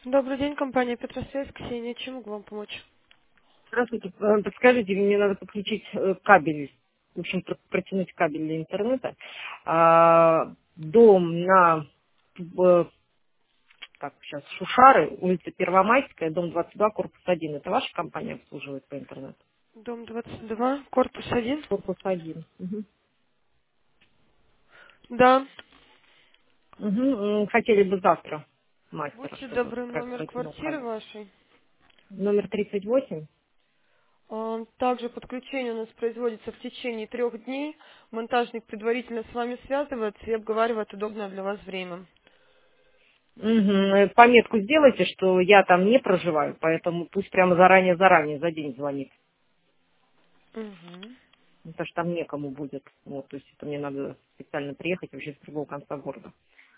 Добрый день, компания Петросвязь, Ксения. Чем могу вам помочь? Здравствуйте. Подскажите, мне надо подключить кабель, в общем, протянуть кабель для интернета. Дом на, так, сейчас, Шушары, улица Первомайская, дом 22, корпус 1. Это ваша компания обслуживает по интернету? Дом 22, корпус 1. Корпус 1. Мгм. Да. Хотели бы завтра мастера, Будьте чтобы добры, номер протянул квартиры кабель. вашей. Номер 38. Также подключение у нас производится в течение 3 дней. Монтажник предварительно с вами связывается и обговаривает удобное для вас время. Пометку сделайте, что я там не проживаю, поэтому пусть прямо заранее за день звонит. Мгм. Потому что там некому будет. Вот, то есть это мне надо специально приехать вообще с другого конца города.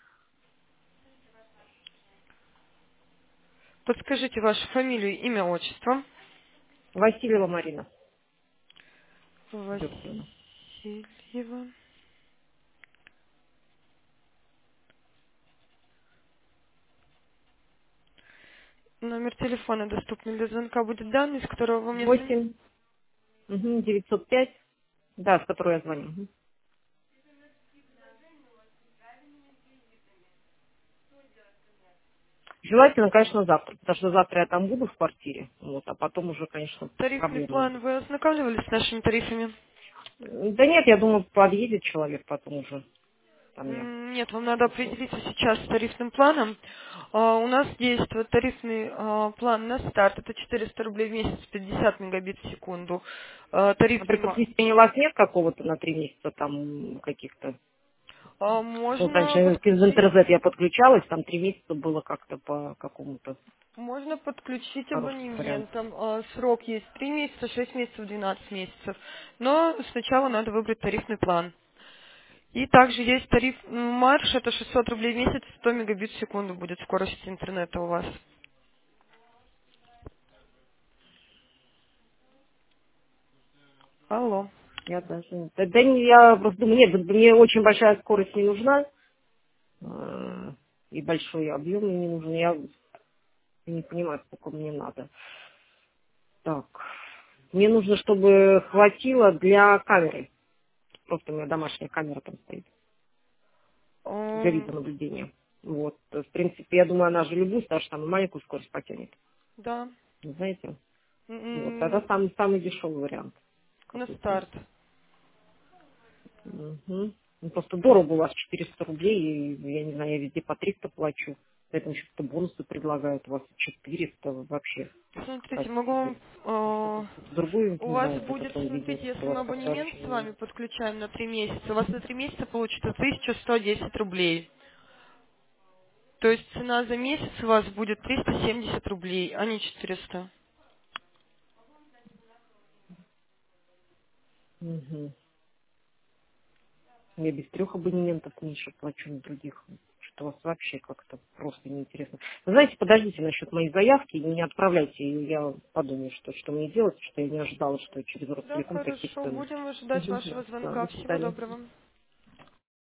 Подскажите вашу фамилию, имя, отчество. Васильева Марина Георгиевна. Васильева. Номер телефона доступный для звонка будет данный, с которого вы мне звоните. 8 905, да, с которой я звоню. Желательно, конечно, завтра, потому что завтра я там буду в квартире, вот, а потом уже, конечно, Тарифный проблемы план. будут. Вы ознакомливались с нашими тарифами? Да нет, я думаю, подъедет человек потом уже ко мне. Нет, вам надо определиться сейчас с тарифным планом. У нас действует тарифный план на старт. Это 400 рублей в месяц, 50 мегабит в секунду. А при Тарифный подключении у вас нет какого-то на 3 месяца там каких-то. Вот раньше можно из подключить. интернет я подключалась, там 3 месяца было как-то по какому-то Можно подключить хорошему варианту. абонементом. Срок есть 3 месяца, 6 месяцев, 12 месяцев. Но сначала надо выбрать тарифный план. И также есть тариф марш, это 600 рублей в месяц, 100 мегабит в секунду будет скорость интернета у вас. Алло. Я даже... я просто думаю, нет, мне очень большая скорость не нужна, и большой объем мне не нужен. Я не понимаю, сколько мне надо. Так, мне нужно, чтобы хватило для камеры. Просто у меня домашняя камера там стоит для Эм, видеонаблюдения. Вот, в принципе, я думаю, она же любую, потому что там и маленькую скорость потянет. Да. Ну, знаете? Вот, тогда М, самый дешевый вариант На какой-то старт. есть. Мгм. Ну, просто дорого у вас 400 рублей, и, я не знаю, я везде по 300 плачу. Поэтому еще какие-то бонусы предлагают, у вас 400 вообще. Смотрите, Кстати, могу вам... что-то другую, У не вас знаю, на будет, котором видел, смотрите, что если у мы вас абонемент подороже. с вами подключаем на 3 месяца, у вас на 3 месяца получится 1110 рублей. То есть цена за месяц у вас будет 370 рублей, а не 400. Мгм. Я без 3 абонементов меньше плачу на других. Что у вас вообще как-то просто неинтересно. Вы знаете, подождите насчет моей заявки, не отправляйте ее, я подумаю, что мне делать, что я не ожидала, что через Да, Ростелеком хорошо, какие-то... будем ожидать Мгм, вашего да, да, звонка. до Всего свидания. доброго.